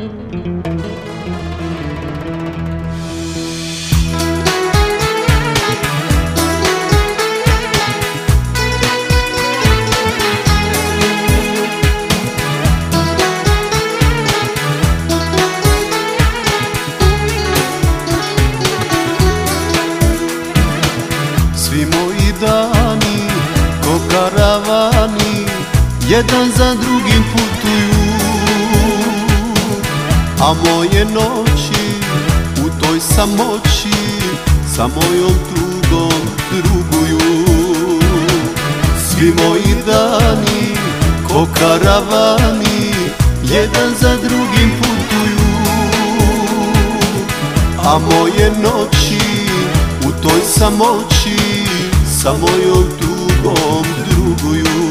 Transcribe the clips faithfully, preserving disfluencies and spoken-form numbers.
Svi moji dani ko karavani jedan za drugim putuju, a moje noći u toj samoći sa mojom tugom druguju. Svi moji dani ko karavani jedan za drugim putuju, a moje noći u toj samoći sa mojom tugom druguju.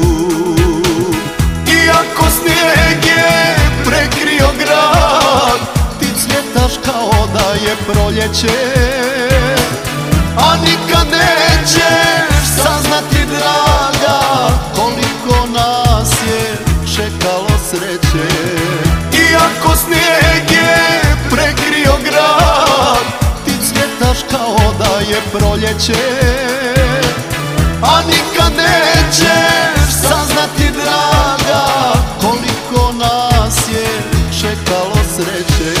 Iako snijeg je prekrio grad, ti cvjetaš kao da je proljeće, a nikad nećeš saznati, draga, koliko nas je čekalo sreće. Iako snijeg je prekrio grad, ti cvjetaš kao da je proljeće, a nikad nećeš saznati, draga, koliko nas je čekalo sreće.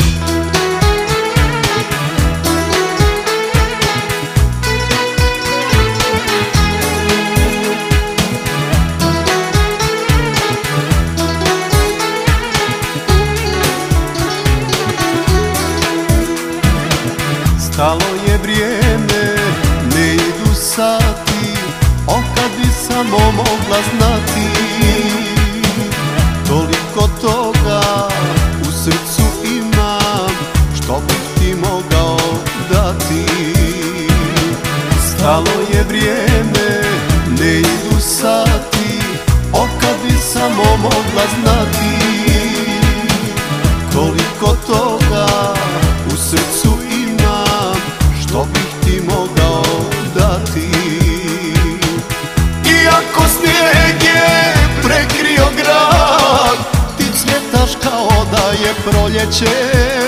Stalo je vrijeme, ne idu sati, o kad bi samo mogla znati, toliko toga u srcu imam, što bih ti mogao dati. Stalo je vrijeme, ne idu sati, o kad bi samo mogla znati, koliko toga u srcu imam, što bih ti mogao dati. Iako snijeg je prekrio grad, ti cvjetaš kao da je proljeće,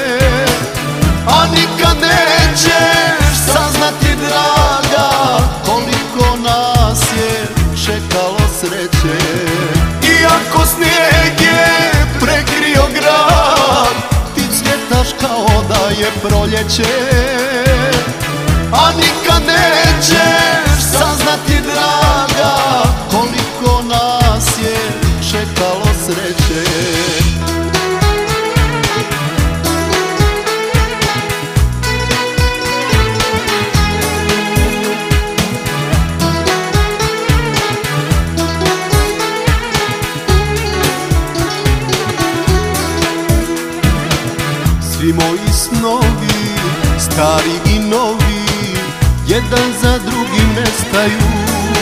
a nikad nećeš saznati, draga, koliko nas je čekalo sreće. Iako snijeg je prekrio grad, ti cvjetaš kao da je proljeće, a nikad nećeš saznati, draga, koliko nas je čekalo sreće. Svi moji snovi, stari i novi, jedan za drugim nestaju,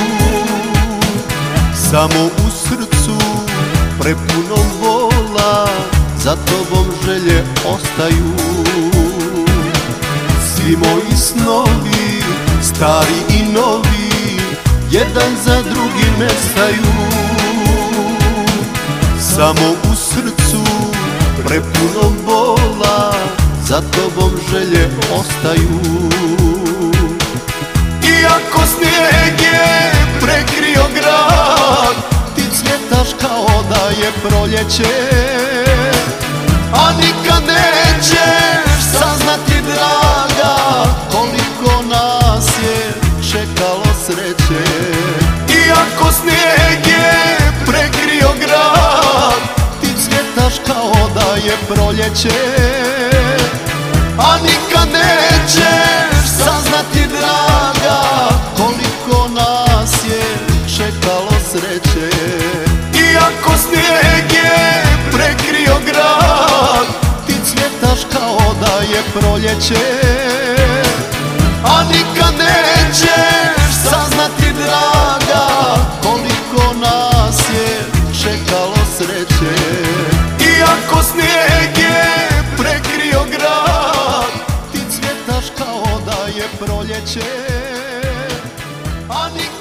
samo u srcu prepunom vola za tobom želje ostaju. Svi moji snovi, stari i novi, jedan za drugim nestaju, samo u srcu prepunom vola za tobom želje ostaju. Iako snijeg je prekrio grad, ti cvjetaš kao da je proljeće, a nikad nećeš saznati, draga, koliko nas je čekalo sreće. Iako snijeg je prekrio grad, ti cvjetaš kao da je proljeće, a nikad nećeš saznati, draga, koliko nas je čekalo sreće. Iako snijeg je prekrio grad, ti cvjetaš kao da je proljeće, a nikad nećeš saznati, draga, koliko nas je čekalo sreće. Iako snijeg je prekrio grad, ti cvjetaš kao da je proljeće, a nikad